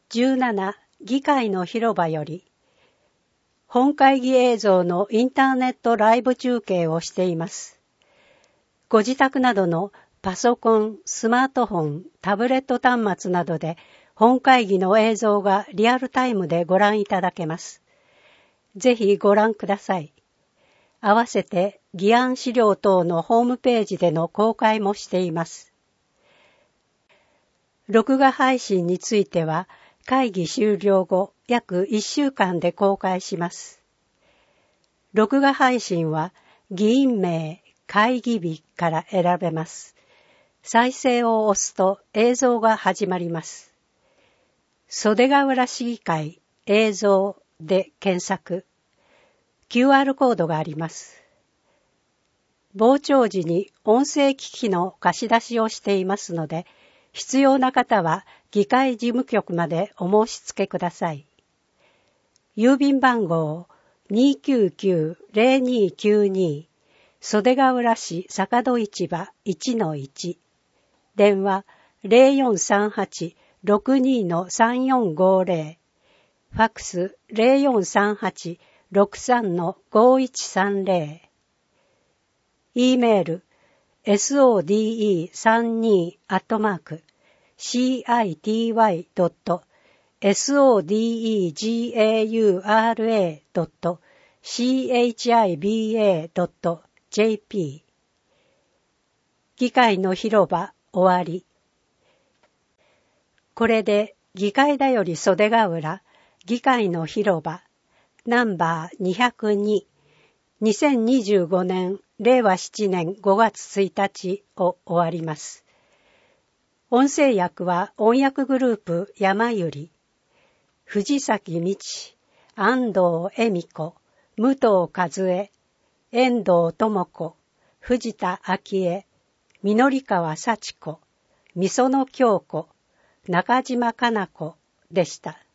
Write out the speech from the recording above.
17議会の広場より本会議映像のインターネットライブ中継をしています。ご自宅などのパソコン、スマートフォン、タブレット端末などで本会議の映像がリアルタイムでご覧いただけます。ぜひご覧ください。合わせて議案資料等のホームページでの公開もしています。録画配信については会議終了後約1週間で公開します。録画配信は議員名、会議日から選べます。再生を押すと映像が始まります。袖ヶ浦市議会映像で検索。QR コードがあります。傍聴時に音声機器の貸し出しをしていますので、必要な方は議会事務局までお申し付けください。郵便番号299-0292袖ヶ浦市坂戸市場 1-1 電話 0438-62-3450 ファックス 0438-63-5130 E メール sode.city.sodegaura.chiba.jp 議会の広場終わり。これで議会だより袖ヶ浦議会の広場ナンバー202 2025年令和7年5月1日を終わります。音声訳は音訳グループ山ゆり、藤崎道、安藤恵美子、武藤和恵、遠藤智子、藤田昭恵、緑川幸子、御園京子、中島かな子でした。